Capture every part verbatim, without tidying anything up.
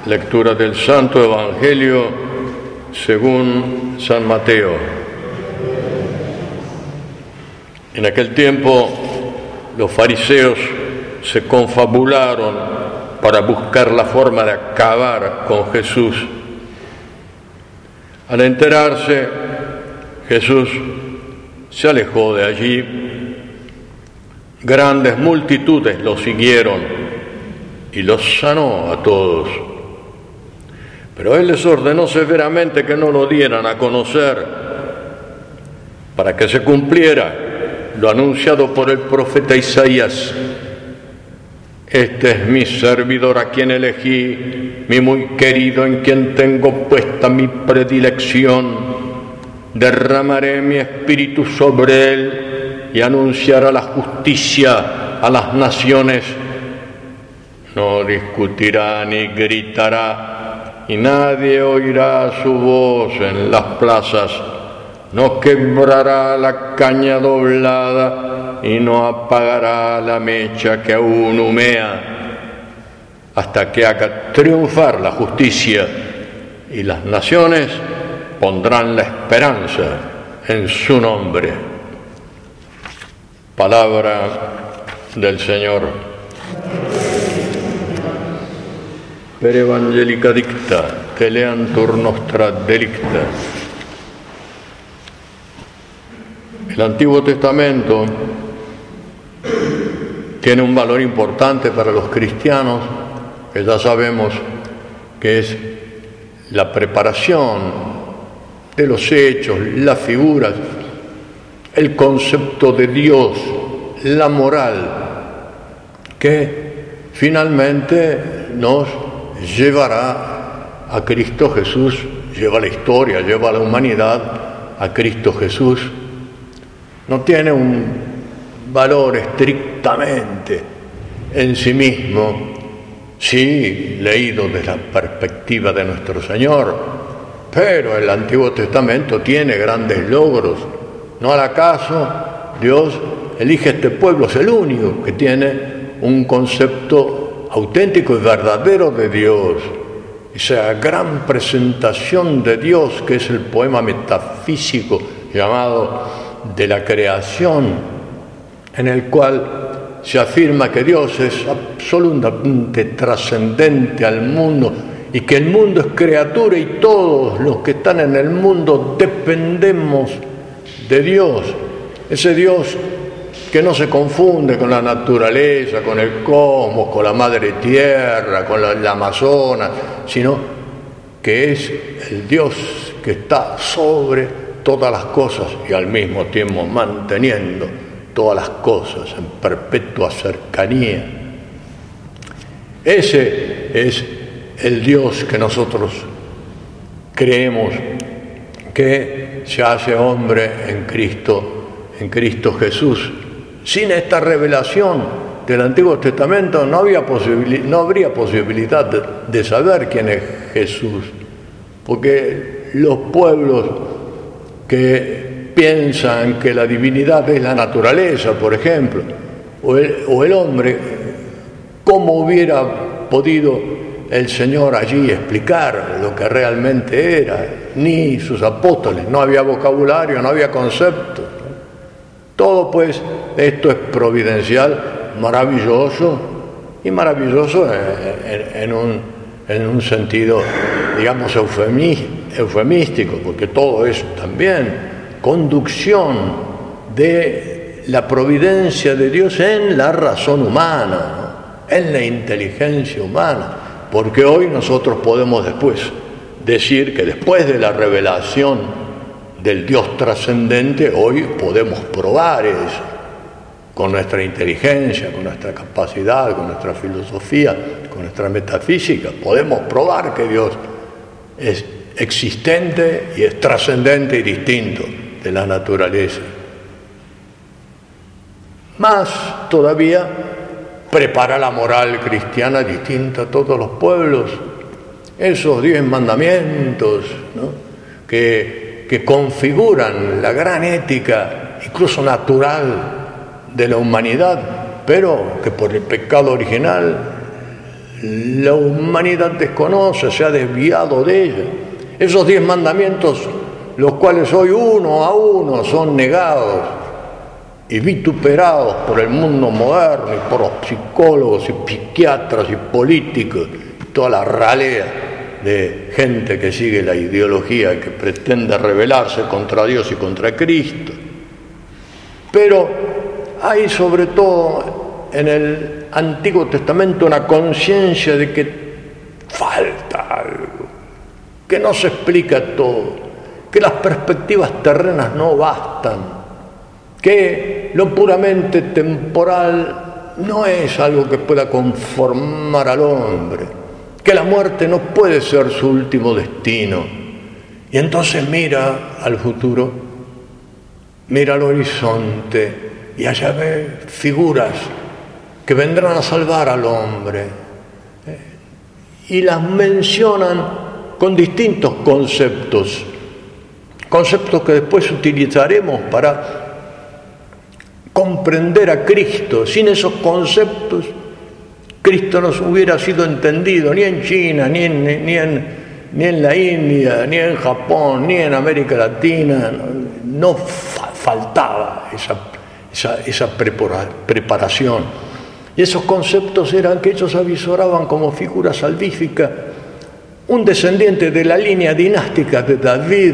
Lectura del Santo Evangelio según San Mateo. En aquel tiempo los fariseos se confabularon para buscar la forma de acabar con Jesús. Al enterarse, Jesús se alejó de allí. Grandes multitudes lo siguieron y los sanó a todos. Pero él les ordenó severamente que no lo dieran a conocer, para que se cumpliera lo anunciado por el profeta Isaías. Este es mi servidor a quien elegí, mi muy querido, en quien tengo puesta mi predilección. Derramaré mi espíritu sobre él y anunciará la justicia a las naciones. No discutirá ni gritará, y nadie oirá su voz en las plazas. No quebrará la caña doblada y no apagará la mecha que aún humea, hasta que haga triunfar la justicia, y las naciones pondrán la esperanza en su nombre. Palabra del Señor. Per evangelica dicta, teleantur nostra delicta. El Antiguo Testamento tiene un valor importante para los cristianos, que ya sabemos que es la preparación de los hechos, las figuras, el concepto de Dios, la moral, que finalmente nos llevará a Cristo Jesús, lleva la historia, lleva a la humanidad a Cristo Jesús. No tiene un valor estrictamente en sí mismo, sí, leído desde la perspectiva de nuestro Señor, pero el Antiguo Testamento tiene grandes logros. ¿No al acaso Dios elige este pueblo? Es el único que tiene un concepto auténtico y verdadero de Dios, esa gran presentación de Dios que es el poema metafísico llamado de la creación, en el cual se afirma que Dios es absolutamente trascendente al mundo y que el mundo es criatura y todos los que están en el mundo dependemos de Dios, ese Dios que no se confunde con la naturaleza, con el cosmos, con la madre tierra, con la, la Amazonas, sino que es el Dios que está sobre todas las cosas y al mismo tiempo manteniendo todas las cosas en perpetua cercanía. Ese es el Dios que nosotros creemos que se hace hombre en Cristo, en Cristo Jesús. Sin esta revelación del Antiguo Testamento no, había posibil- no habría posibilidad de, de saber quién es Jesús, porque los pueblos que piensan que la divinidad es la naturaleza, por ejemplo, o el, o el hombre, ¿cómo hubiera podido el Señor allí explicar lo que realmente era? Ni sus apóstoles, no había vocabulario, no había conceptos. Todo pues esto es providencial, maravilloso, y maravilloso en, en, en, un, en un sentido, digamos, eufemí, eufemístico, porque todo es también conducción de la providencia de Dios en la razón humana, ¿no? En la inteligencia humana, porque hoy nosotros podemos después decir que después de la revelación del Dios trascendente, hoy podemos probar eso con nuestra inteligencia, con nuestra capacidad, con nuestra filosofía, con nuestra metafísica. Podemos probar que Dios es existente y es trascendente y distinto de la naturaleza. Más todavía, prepara la moral cristiana distinta a todos los pueblos. Esos diez mandamientos, ¿no? que que configuran la gran ética, incluso natural, de la humanidad, pero que por el pecado original la humanidad desconoce, se ha desviado de ella. Esos diez mandamientos, los cuales hoy uno a uno son negados y vituperados por el mundo moderno y por los psicólogos y psiquiatras y políticos, y toda la ralea de gente que sigue la ideología que pretende rebelarse contra Dios y contra Cristo. Pero hay sobre todo en el Antiguo Testamento una conciencia de que falta algo, que no se explica todo, que las perspectivas terrenas no bastan, que lo puramente temporal no es algo que pueda conformar al hombre, que la muerte no puede ser su último destino. Y entonces mira al futuro, mira al horizonte y allá ve figuras que vendrán a salvar al hombre, eh, y las mencionan con distintos conceptos, conceptos que después utilizaremos para comprender a Cristo. Sin esos conceptos, Cristo no hubiera sido entendido ni en China, ni en, ni en, ni en la India, ni en Japón, ni en América Latina. No fa- faltaba esa, esa, esa prepara, preparación. Y esos conceptos eran que ellos avisoraban como figura salvífica un descendiente de la línea dinástica de David.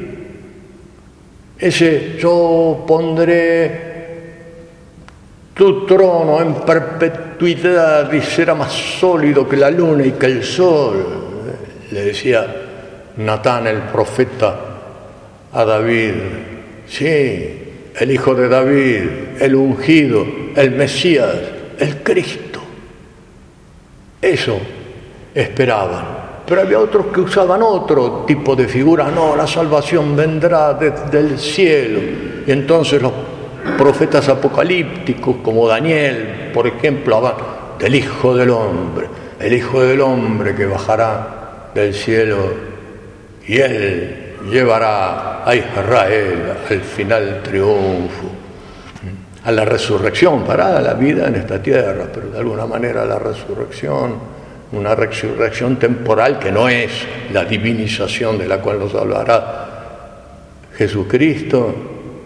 Ese yo pondré tu trono en perpetuidad y será más sólido que la luna y que el sol, le decía Natán el profeta a David. Sí, el hijo de David, el ungido, el Mesías, el Cristo. Eso esperaban. Pero había otros que usaban otro tipo de figura. No, la salvación vendrá desde el cielo. Y entonces los profetas apocalípticos como Daniel, por ejemplo, hablan del Hijo del Hombre, el Hijo del Hombre que bajará del cielo y él llevará a Israel al final triunfo, a la resurrección, para la vida en esta tierra, pero de alguna manera la resurrección, una resurrección temporal que no es la divinización de la cual nos hablará Jesucristo.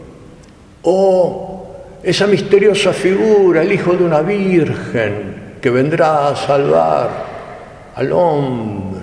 O esa misteriosa figura, el hijo de una virgen que vendrá a salvar al hombre.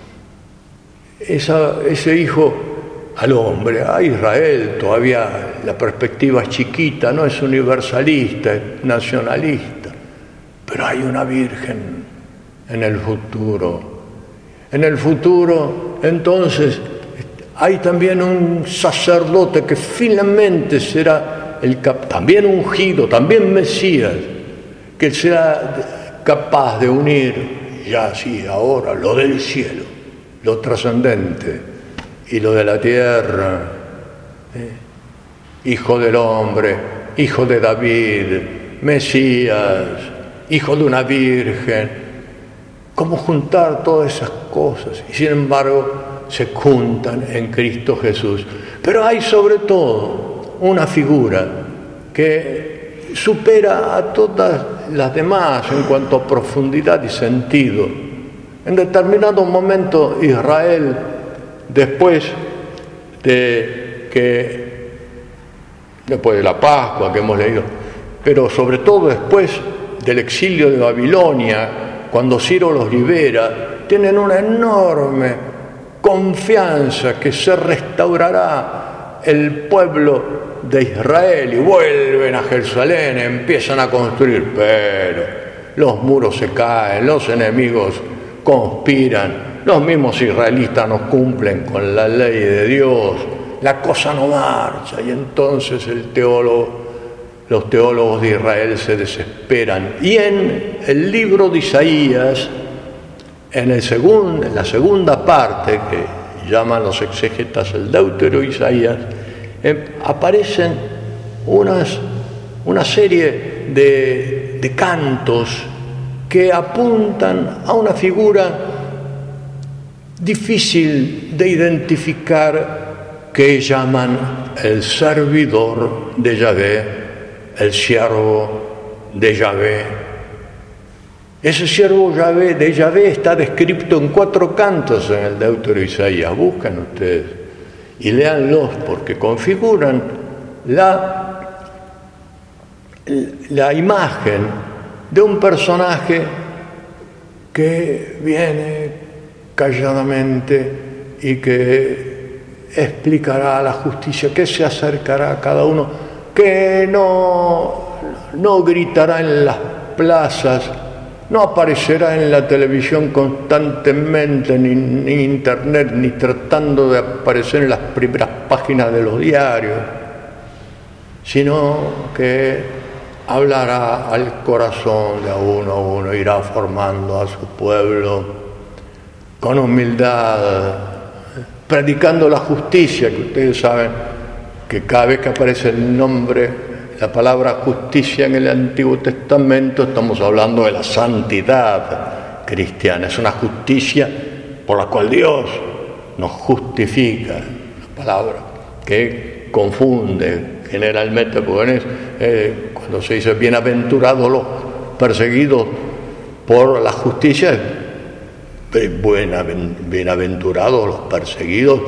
Esa, ese hijo al hombre, a Israel, todavía la perspectiva es chiquita, no es universalista, es nacionalista, pero hay una virgen en el futuro. En el futuro, entonces, hay también un sacerdote que finalmente será el cap- también ungido, también Mesías, que será capaz de unir ya sí, ahora lo del cielo, lo trascendente y lo de la tierra. ¿eh? Hijo del hombre, hijo de David, Mesías, hijo de una virgen. ¿Cómo juntar todas esas cosas? Y sin embargo se juntan en Cristo Jesús. Pero hay sobre todo una figura que supera a todas las demás en cuanto a profundidad y sentido. En determinado momento Israel, después de que después de la Pascua que hemos leído, pero sobre todo después del exilio de Babilonia, cuando Ciro los libera, tienen una enorme confianza que se restaurará el pueblo de Israel y vuelven a Jerusalén, empiezan a construir, pero los muros se caen, los enemigos conspiran, los mismos israelitas no cumplen con la ley de Dios, la cosa no marcha, y entonces el teólogo, los teólogos de Israel se desesperan. Y en el libro de Isaías, en, el segundo, en la segunda parte, que llaman los exégetas el Deutero Isaías, eh, aparecen unas, una serie de, de cantos que apuntan a una figura difícil de identificar, que llaman el servidor de Yahvé, el siervo de Yahvé. Ese siervo Yahvé, de Yahvé está descrito en cuatro cantos en el Deutero Isaías. Buscan ustedes y léanlos porque configuran la, la imagen de un personaje que viene calladamente y que explicará la justicia, que se acercará a cada uno, que no, no gritará en las plazas, no aparecerá en la televisión constantemente, ni en internet, ni tratando de aparecer en las primeras páginas de los diarios, sino que hablará al corazón de a uno a uno, irá formando a su pueblo con humildad, predicando la justicia, que ustedes saben que cada vez que aparece el nombre, la palabra justicia en el Antiguo Testamento, estamos hablando de la santidad cristiana. Es una justicia por la cual Dios nos justifica, la palabra que confunde generalmente, porque eh, cuando se dice bienaventurados los perseguidos por la justicia, buena, bienaventurados los perseguidos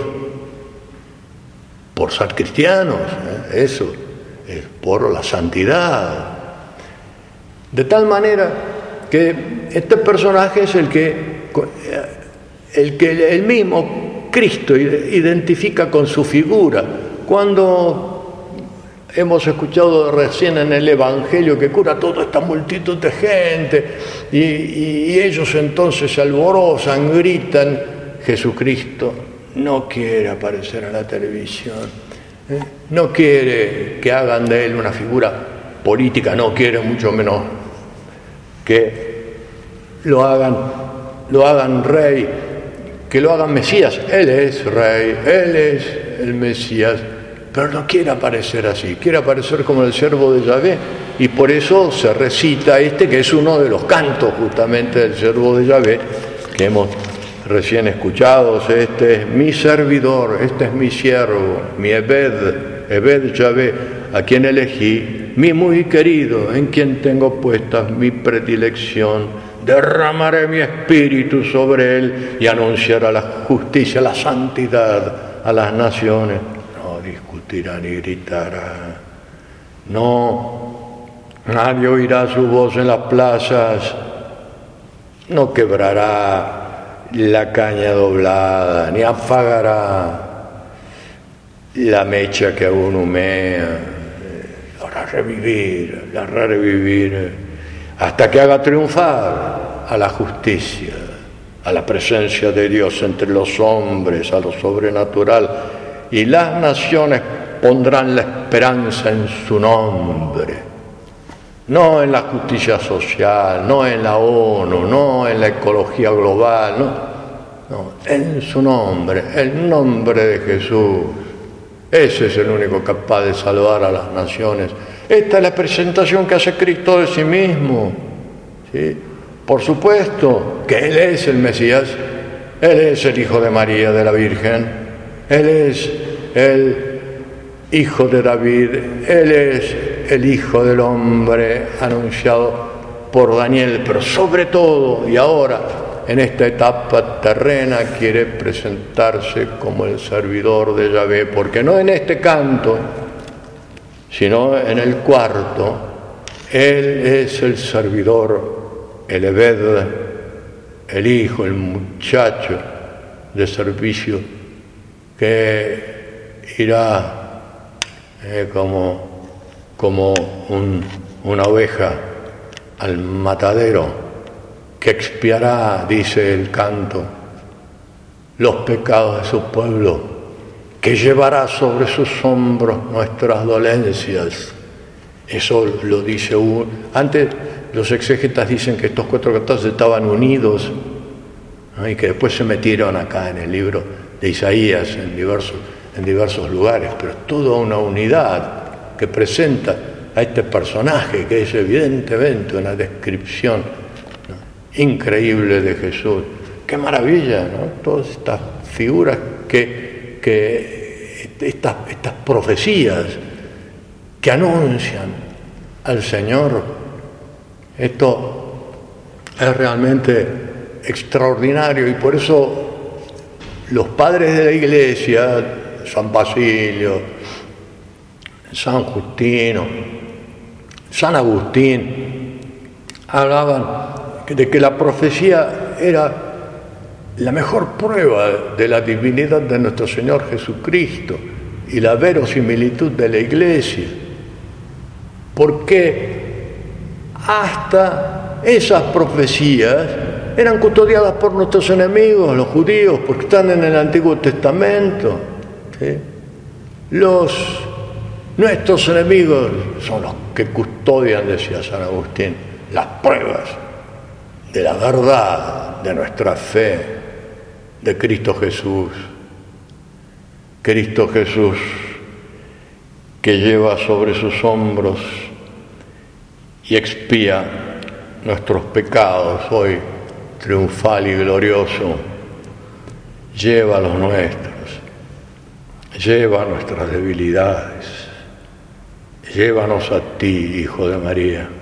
por ser cristianos, ¿eh? Eso es por la santidad. De tal manera que este personaje es el que el que el mismo Cristo identifica con su figura. Cuando hemos escuchado recién en el Evangelio que cura toda esta multitud de gente y, y, y ellos entonces se alborozan, gritan, Jesucristo no quiere aparecer en la televisión. No quiere que hagan de él una figura política, no quiere mucho menos que lo hagan, lo hagan rey, que lo hagan Mesías. Él es rey, él es el Mesías, pero no quiere aparecer así, quiere aparecer como el siervo de Yahvé, y por eso se recita este, que es uno de los cantos justamente del siervo de Yahvé, que hemos recién escuchados. Este es mi servidor, este es mi siervo, mi Ebed, Ebed Yahvé, a quien elegí, mi muy querido, en quien tengo puesta mi predilección. Derramaré mi espíritu sobre él y anunciará la justicia, la santidad a las naciones. No discutirá ni gritará. No, nadie oirá su voz en las plazas. No quebrará la caña doblada, ni apagará la mecha que aún humea. La hará revivir, la hará revivir, hasta que haga triunfar a la justicia, a la presencia de Dios entre los hombres, a lo sobrenatural, y las naciones pondrán la esperanza en su nombre. No en la justicia social, no en la ONU, no en la ecología global, no, no, en su nombre, el nombre de Jesús. Ese es el único capaz de salvar a las naciones. Esta es la presentación que hace Cristo de sí mismo, ¿sí? Por supuesto que Él es el Mesías, Él es el Hijo de María, de la Virgen, Él es el Hijo de David, Él es el Hijo del Hombre anunciado por Daniel, pero sobre todo, y ahora, en esta etapa terrena, quiere presentarse como el servidor de Yahvé, porque no en este canto, sino en el cuarto, Él es el servidor, el Ebed, el hijo, el muchacho de servicio, que irá eh, como... como un, una oveja al matadero, que expiará, dice el canto, los pecados de su pueblo, que llevará sobre sus hombros nuestras dolencias. Eso lo dice uno. Antes los exégetas dicen que estos cuatro cantos estaban unidos, ¿no? Y que después se metieron acá en el libro de Isaías en diversos, en diversos lugares, pero es toda una unidad que presenta a este personaje que es evidentemente una descripción, ¿no?, increíble de Jesús. ¡Qué maravilla!, ¿no? Todas estas figuras, que, que estas, estas profecías que anuncian al Señor. Esto es realmente extraordinario, y por eso los padres de la Iglesia, San Basilio, San Justino, San Agustín, hablaban de que la profecía era la mejor prueba de la divinidad de nuestro Señor Jesucristo y la verosimilitud de la Iglesia, porque hasta esas profecías eran custodiadas por nuestros enemigos, los judíos, porque están en el Antiguo Testamento, ¿sí? Los, nuestros enemigos son los que custodian, decía San Agustín, las pruebas de la verdad de nuestra fe, de Cristo Jesús. Cristo Jesús, que lleva sobre sus hombros y expía nuestros pecados, hoy triunfal y glorioso, lleva los nuestros, lleva nuestras debilidades, llévanos a ti, Hijo de María.